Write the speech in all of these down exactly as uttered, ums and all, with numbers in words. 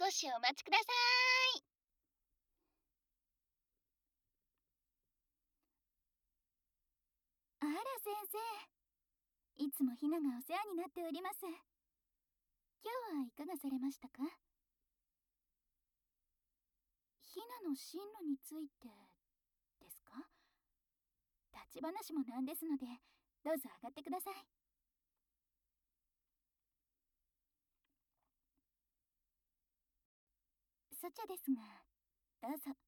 少しお待ちください。 あら先生、いつもひながお世話になっております。今日はいかがされましたか？ひなの進路についてですか？立ち話もなんですので、どうぞ上がってください。そちゃですが、どうぞ。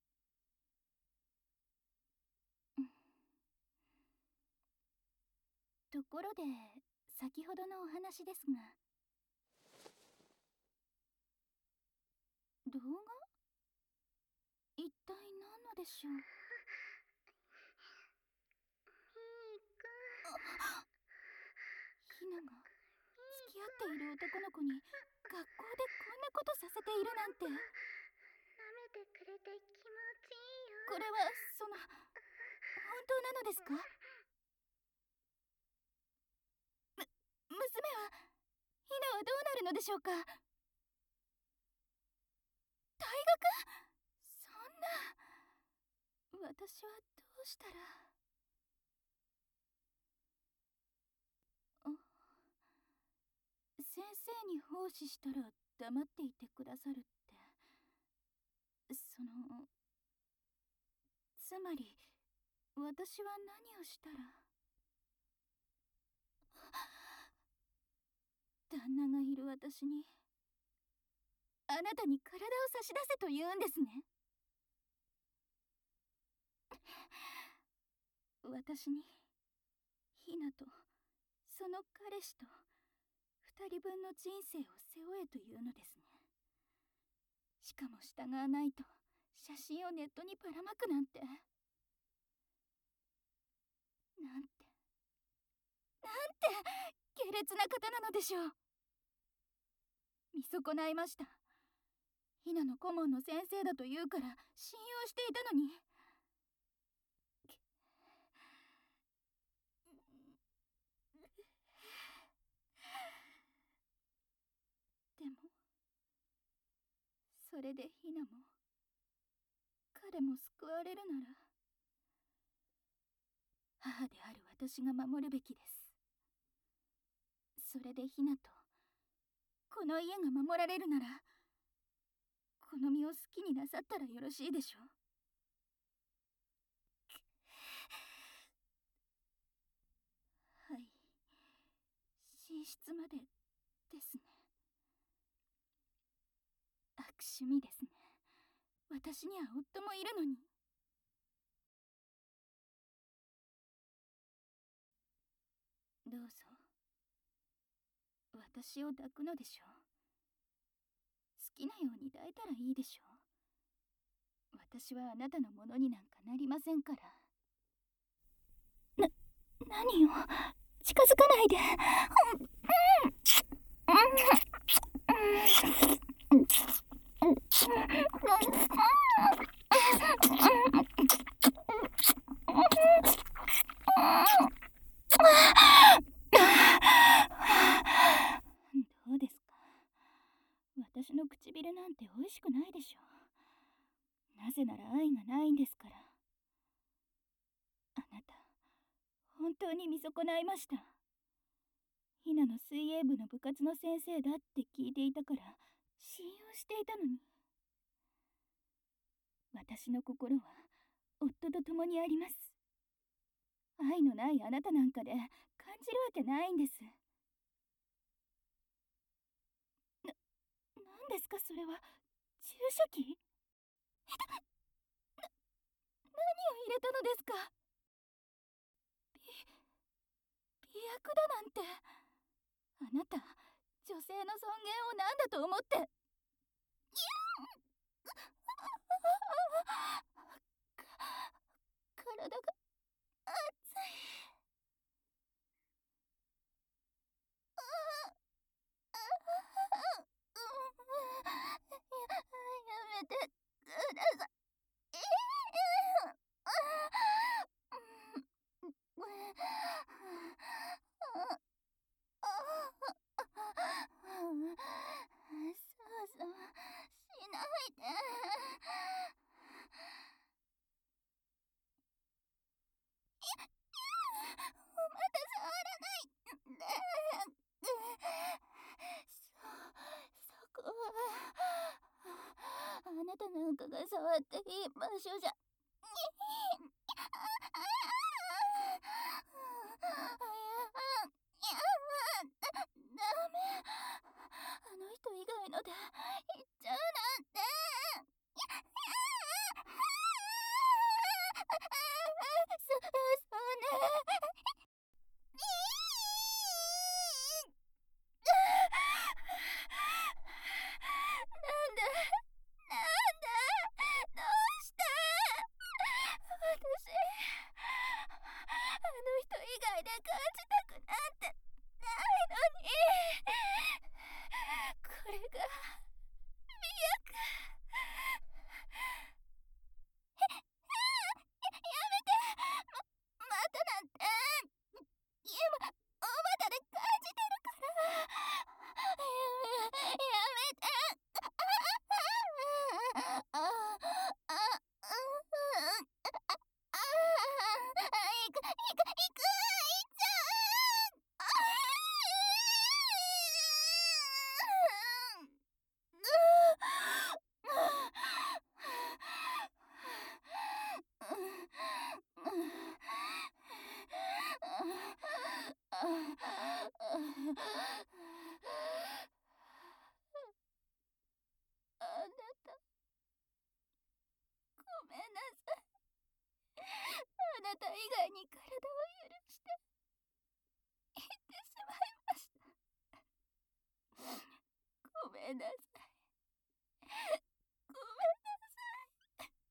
うん、ところで、先ほどのお話ですが、動画？一体何のでしょう？ひなが付き合っている男の子に学校でこんなことさせているなんて。舐めてくれて気持ちいいよ。 これはその本当なのですか？む娘はひなはどうなるのでしょうか？退学？そんな。私はどうしたら。あ、先生に奉仕したら黙っていてくださるって、そのつまり私は何をしたら。旦那がいる私にあなたに体を差し出せと言うんですね。私にひなとその彼氏と二人分の人生を背負えというのですね。しかも従わないと写真をネットにばらまくなんて。なんてなんて下劣な方なのでしょう。見損ないました。ひなの顧問の先生だと言うから信用していたのに。でもそれでひなも彼も救われるなら、母である私が守るべきです。それでひなとこの家が守られるなら、この身を好きになさったらよろしいでしょう。はい、寝室までですね。悪趣味ですね。私には夫もいるのに。どうぞ。私を抱くのでしょう。好きなように抱いたらいいでしょう。私はあなたのものになんかなりませんから。な、何を近づかないで。うん、うん、うん、どうですか？私の唇なんて美味しくないでしょう。なぜなら愛がないんですから。あなた、本当に見損ないました。ひなの水泳部の部活の先生だって聞いていたから信用していたのに。私の心は夫と共にあります。愛のないあなたなんかで感じるわけないんです。な、なんですかそれは。注射器？な、何を入れたのですか？び、美薬だなんて。あなた、女性の尊厳を何だと思って。か体が熱い。ああ、ああ、うん、や、やめてください。そうそう、 たなんかが触っていい場所じゃ。ダメ。あの人以外ので言っちゃうなんて。そ、そうね。なんでなんでどうして私、あの人以外で感じたくなんてないのに。これが美薬。やめて。ま、またなんて。今お股で感じてるから。やめ、やめて。ああ、あ、あ、うん、あ、あ、いく、いく、いく、いっちゃう。ああなた、ごめんなさい。あなた以外に体を許して言ってしまいました。ごめんなさい。ごめんなさい。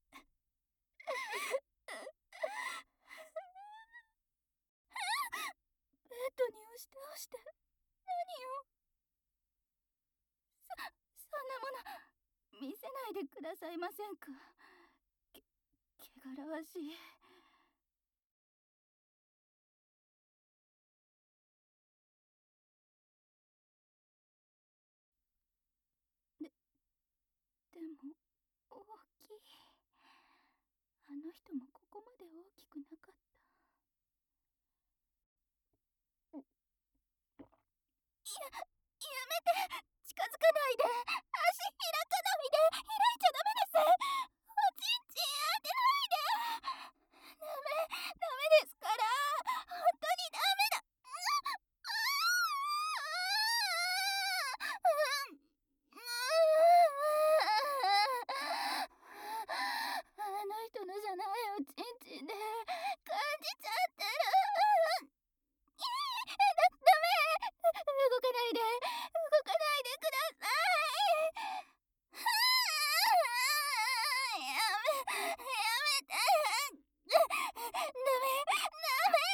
ベッドに押し倒して何を。そ、そんなもの見せないでくださいませんか。け、汚らわしい。で、でも大きい。あの人もここまで大きくなかった。や、やめて。近づかないで。足開かないで。開いちゃダメです。おちんちん当てないで。ダメ、ダメですから。本当にダメだ。あの人のじゃないおちんちんで感じちゃってる。だ、ダメ。動かないで。動かないでください。やめ、やめて。ダメ、ダメ。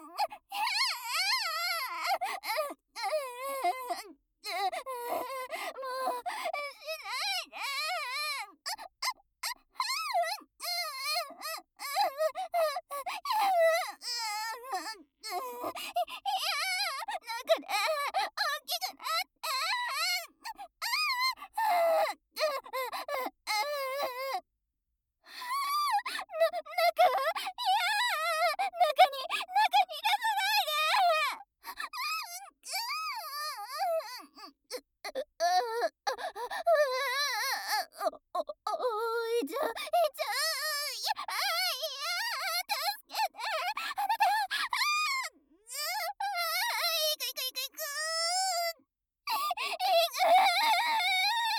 もう、しないで。中で大きくなって。な、中、いやー、中に、中に入れさないで。お、お、おいちゃう、いちゃう。いや、あ、いや、助けて。あなた、あ、う、あ、いくいくいくいく。いく。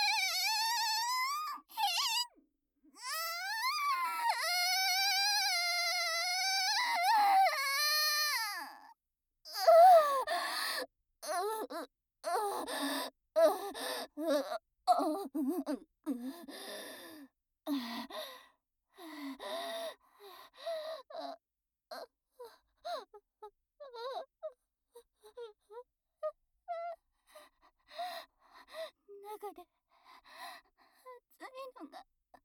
中で熱いのが出て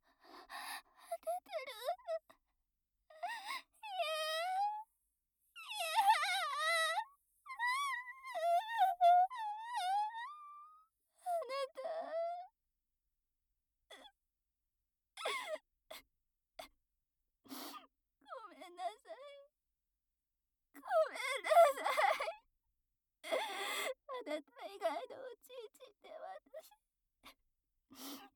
る。いやいやあなた。ごめんなさい。ごめんなさい。あなた以外のおちんちんで私